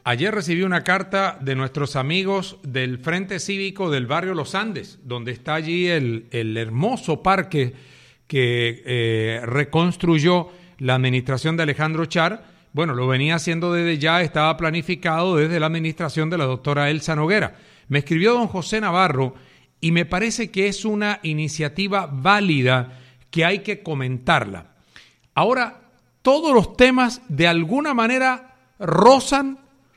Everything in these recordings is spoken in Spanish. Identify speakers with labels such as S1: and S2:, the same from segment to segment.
S1: Ayer recibí una carta de nuestros amigos del Frente Cívico del barrio Los Andes, donde está allí el hermoso parque que reconstruyó la administración de Alejandro Char. Bueno, lo venía haciendo desde ya, estaba planificado desde la administración de la doctora Elsa Noguera. Me escribió don José Navarro y me parece que es una iniciativa válida que hay que comentarla. Ahora, todos los temas de alguna manera rozan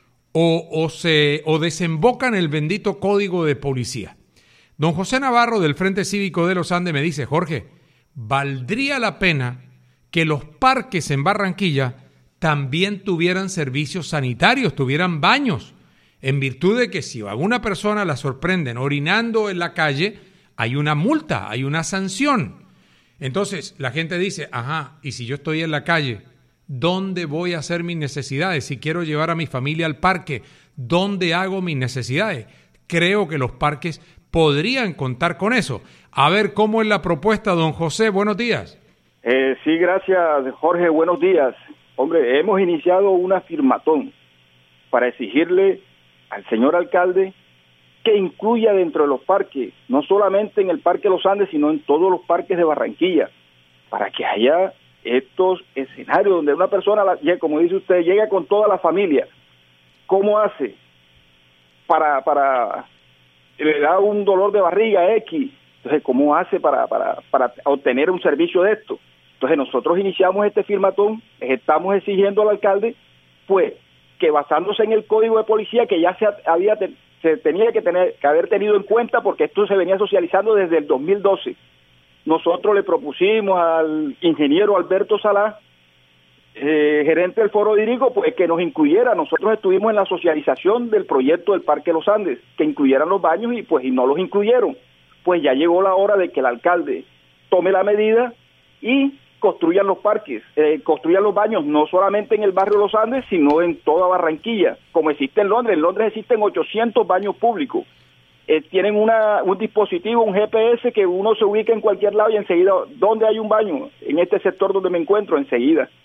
S1: o desembocan el bendito código de policía. Don José Navarro del Frente Cívico de Los Andes me dice: Jorge, valdría la pena que los parques en Barranquilla también tuvieran servicios sanitarios, tuvieran baños, en virtud de que si a una persona la sorprenden orinando en la calle, hay una multa, hay una sanción. Entonces la gente dice: ajá, y si yo estoy en la calle, ¿dónde voy a hacer mis necesidades? Si quiero llevar a mi familia al parque, ¿dónde hago mis necesidades? Creo que los parques podrían contar con eso. A ver, ¿cómo es la propuesta, don José? Buenos días.
S2: Sí, gracias, Jorge. Buenos días. Hombre, hemos iniciado una firmatón para exigirle al señor alcalde que incluya dentro de los parques, no solamente en el Parque Los Andes, sino en todos los parques de Barranquilla, para que haya estos escenarios donde una persona, como dice usted, llega con toda la familia. ¿Cómo hace para le da un dolor de barriga X? Entonces, ¿cómo hace para obtener un servicio de esto? Entonces, nosotros iniciamos este firmatón, estamos exigiendo al alcalde, pues, que basándose en el código de policía que ya se tenía que haber tenido en cuenta, porque esto se venía socializando desde el 2012. Nosotros le propusimos al ingeniero Alberto Salá, gerente del Foro Dirigo, pues que nos incluyera. Nosotros estuvimos en la socialización del proyecto del Parque Los Andes, que incluyeran los baños y no los incluyeron. Pues ya llegó la hora de que el alcalde tome la medida y construyan los parques, construyan los baños, no solamente en el barrio Los Andes, sino en toda Barranquilla, como existe en Londres. En Londres existen 800 baños públicos. Tienen un dispositivo, un GPS, que uno se ubica en cualquier lado y enseguida, ¿dónde hay un baño? En este sector donde me encuentro, enseguida.